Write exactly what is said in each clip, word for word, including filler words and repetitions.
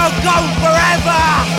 will go forever.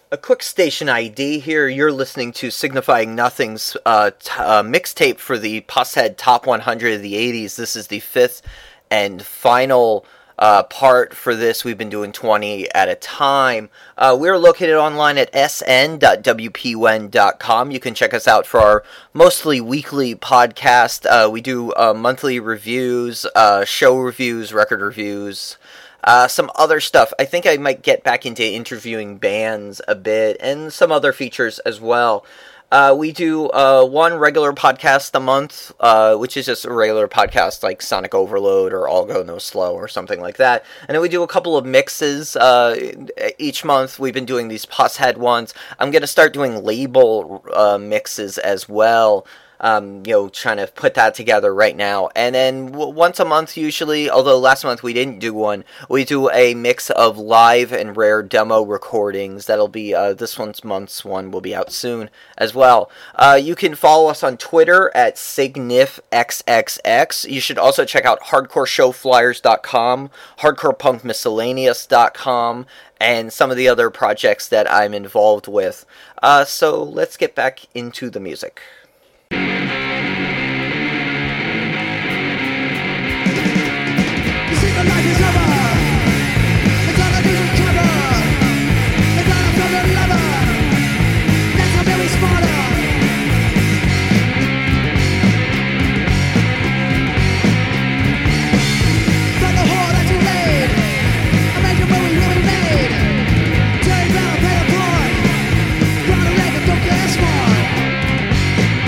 A quick station I D here. You're listening to Signifying Nothing's uh, t- uh, mixtape for the Pushead Top one hundred of the eighties. This is the fifth and final uh, part for this. We've been doing twenty at a time. Uh, we're located online at s n dot w p w e n dot com. You can check us out for our mostly weekly podcast. Uh, we do uh, monthly reviews, uh, show reviews, record reviews, Uh, some other stuff. I think I might get back into interviewing bands a bit, and some other features as well. Uh, we do uh, one regular podcast a month, uh, which is just a regular podcast like Sonic Overload or All Go No Slow or something like that. And then we do a couple of mixes uh, each month. We've been doing these Pushead ones. I'm going to start doing label uh, mixes as well. Um, you know, trying to put that together right now. And then w- once a month usually, although last month we didn't do one, we do a mix of live and rare demo recordings. That'll be, uh, this one's month's one will be out soon as well. Uh, you can follow us on Twitter at SignifXXX. You should also check out hardcore show flyers dot com, hardcore punk miscellaneous dot com, and some of the other projects that I'm involved with. Uh, so let's get back into the music. Don't get smart.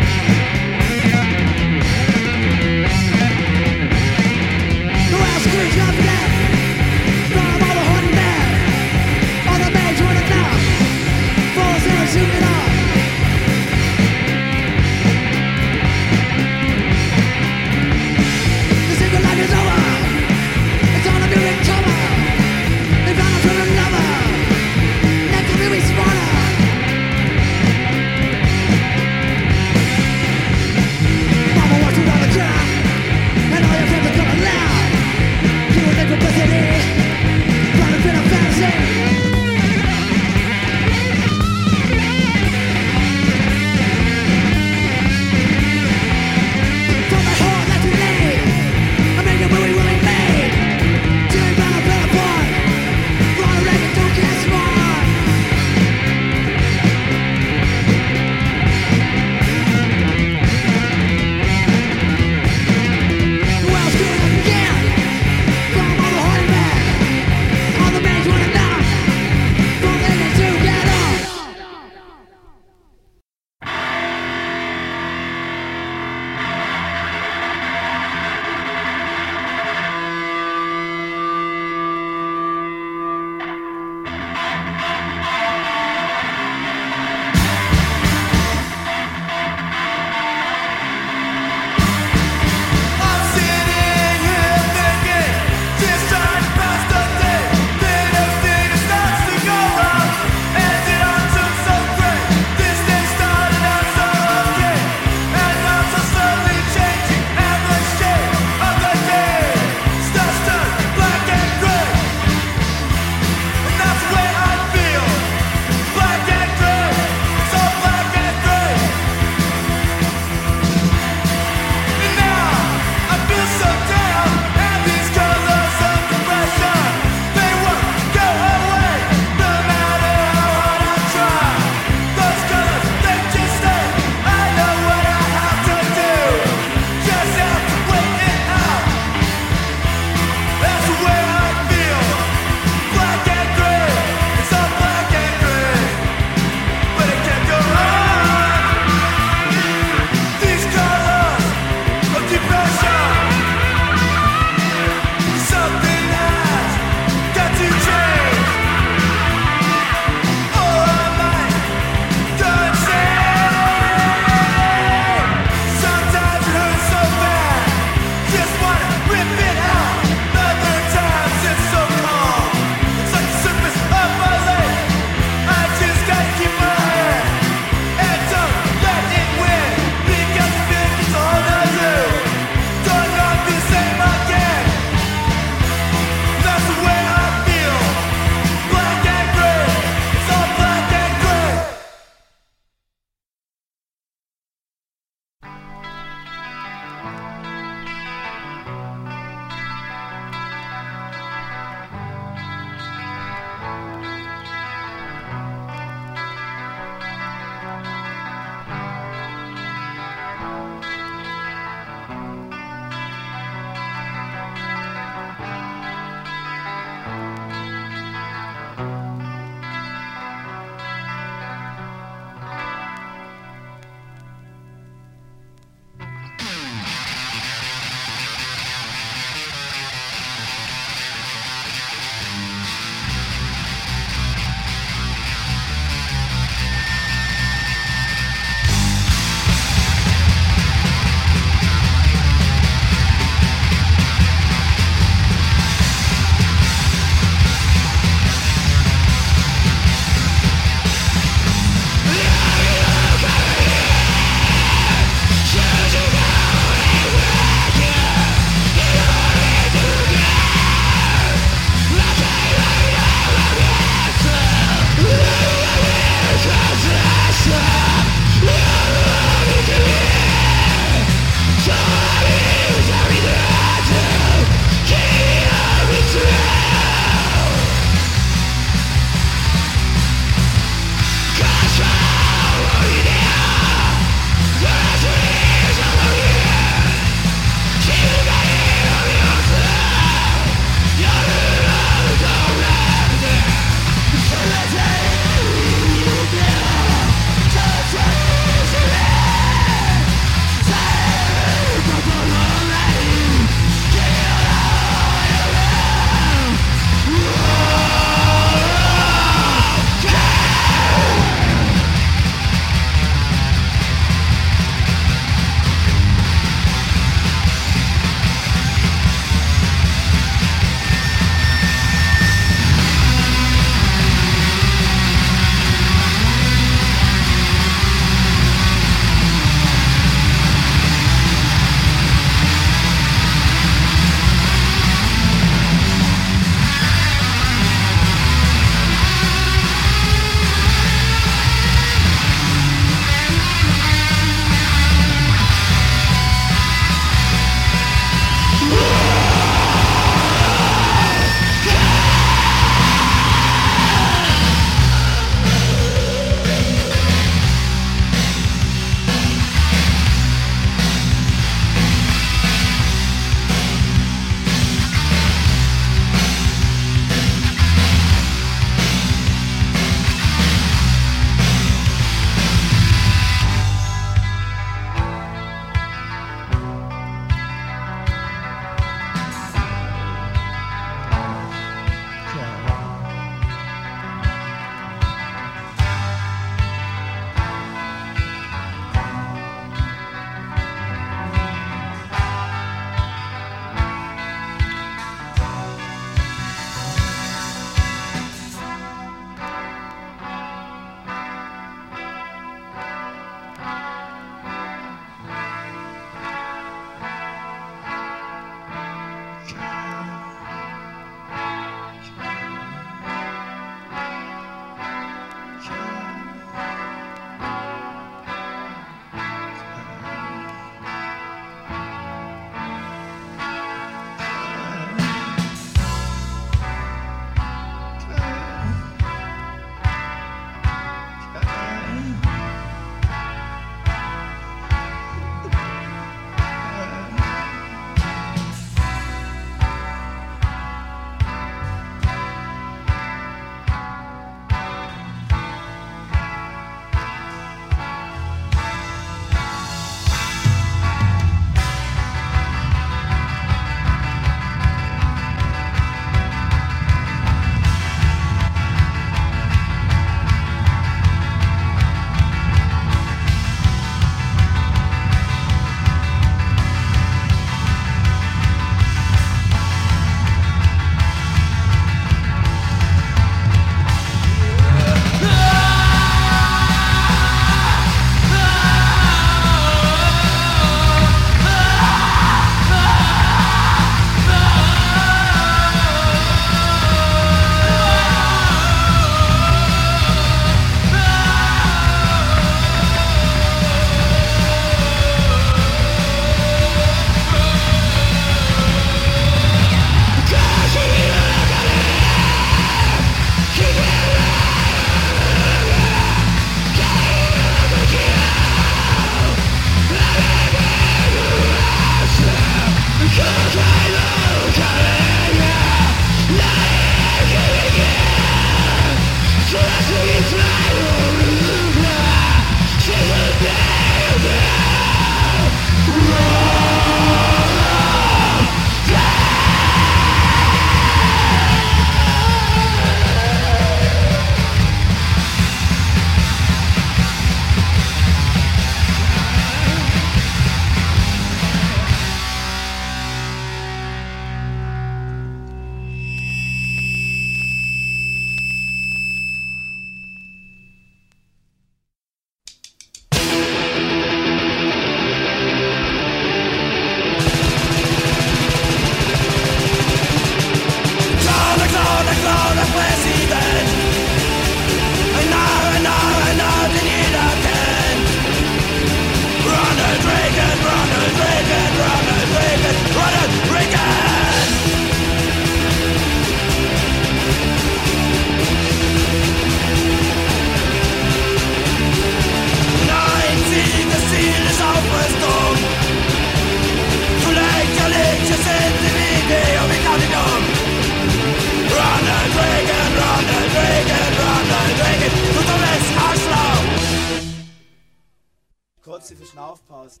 pause, pause.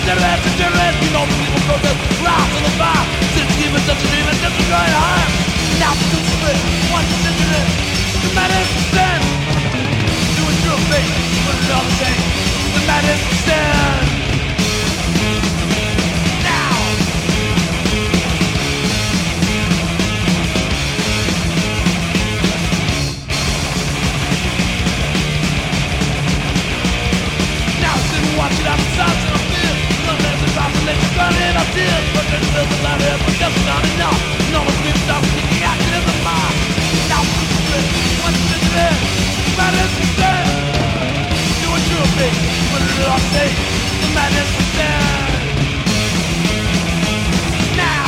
terrorist, the terrorist. You know the people protest, rise to the bar. Since given such a dream and just a going higher. Now the split, one decision. The man is stand. Do a true face, put it on the same. The man is stand. Now. Now sit and watch it out the sides of the field. Look at the top and let you run in our tears. But there's still the light here, but that's not enough. No one's been stopped kicking action in the mind. Now the split, one decision. The man is stand. Do a true face, put it on the same. The man is stand. Now.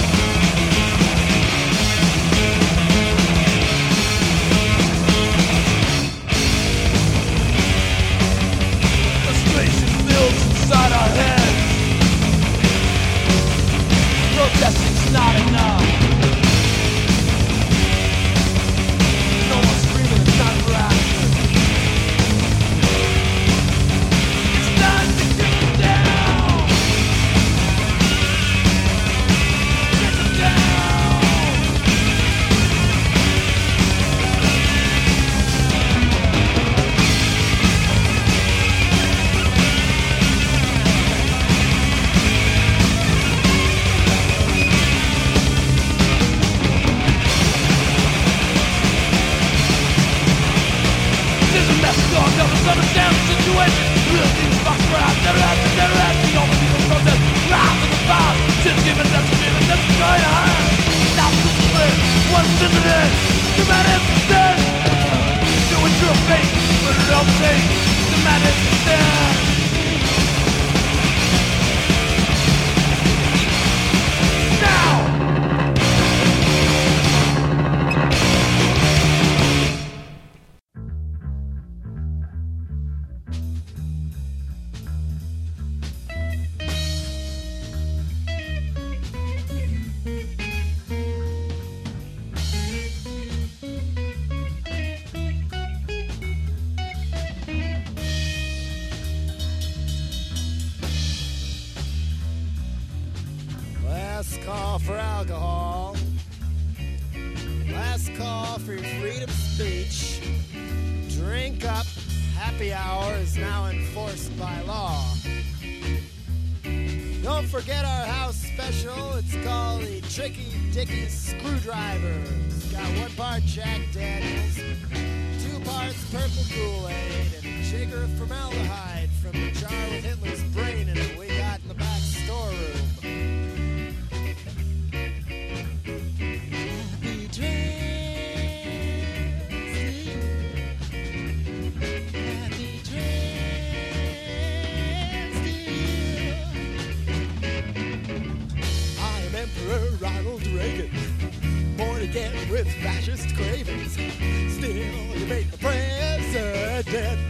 Frustration builds inside our heads. Protesting's not enough. No more screaming, it's time for action. It's time to get them down. Get them down. There's a mess going up, let's understand the situation. Real things box around, terrorize, terrorize. The only people protest, rise to the fire. Since given that's a dream and that's a going higher. Now the split, one decision. The man is dead. Do a true face, put it on the same. The man is dead. Now. Last call for alcohol. Last call for your freedom of speech. Drink up. Happy hour is now enforced by law. Don't forget our house special. It's called the Tricky Dicky Screwdriver. It's got one part Jack Daniels, two parts purple Kool-Aid, and a jigger of formaldehyde from the jar with Hitler's brain in it we got in the back storeroom. Happy dreams, happy dreams to you. I am Emperor Ronald Reagan, born again with fascist cravings. Still, you make the president.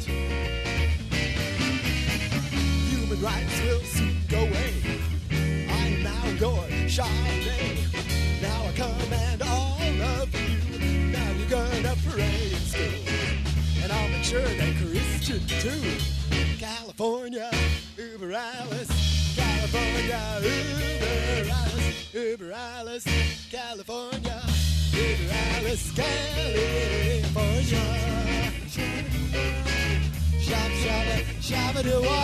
Human rights will soon go away. I am now your Charlemagne. Now I command all of you. Now you're gonna parade in school, and I'll make sure they're Christian too. California, Uber Alice. California, Uber Alice. Uber Alice. California, Uber Alice. California. Shop, shop, shop, do I?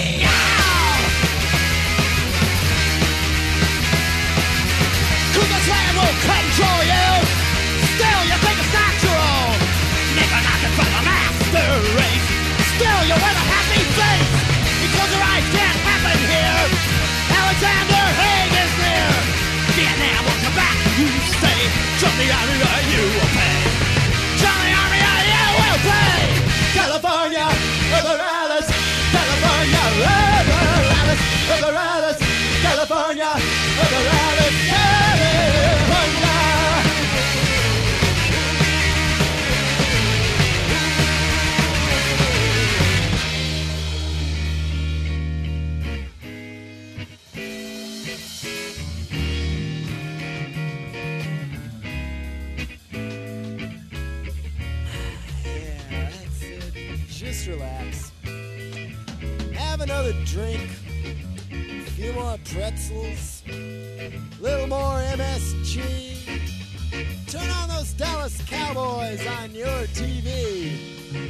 Cougar Slam will control you. Still, you think it's natural. Nigga knocking from the master race. Still, you wear the happy face. You close your eyes, can't happen here. Alexander Haig is near. Vietnam will come back, you stay. Join the army or you will pay. Join the army or you will pay. California, Uber Alice. California, Uber Alice. Uber Alice. California, Uber Alice. California. Just relax. Have another drink. more pretzels, little more M S G. Turn on those Dallas Cowboys on your T V.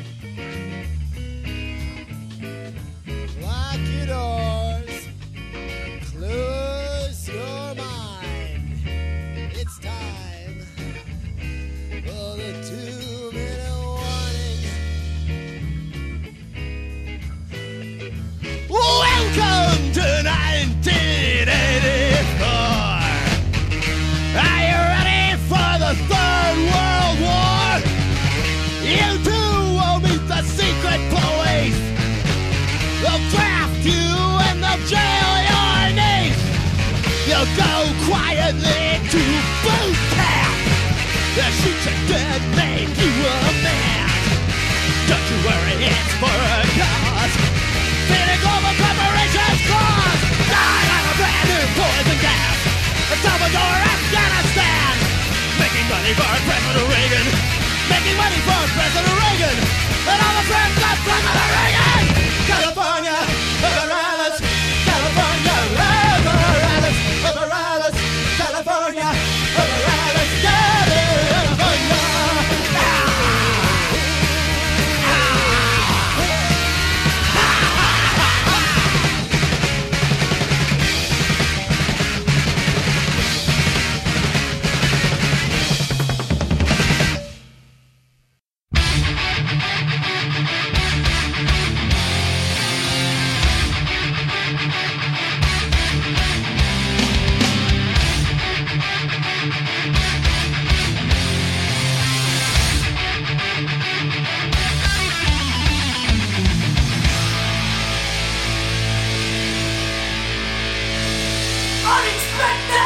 Lock your doors, close your mind. It's time for the two-minute warning. Welcome to nineteen eighty-four. Are you ready for the Third World War? You too will meet the secret police. They'll draft you and they'll jail your niece. You'll go quietly to boot camp. They'll shoot you dead, make you a man. Don't you worry, it's for a cause. Feeding global corporations cause. Die on a brand new poison gas. Salvador, Afghanistan. Making money for President Reagan. Making money for President Reagan. And all the friends of President Reagan. California, over Alice. California, over Alice. Over Alice. California, over Alice. California. Unexpected!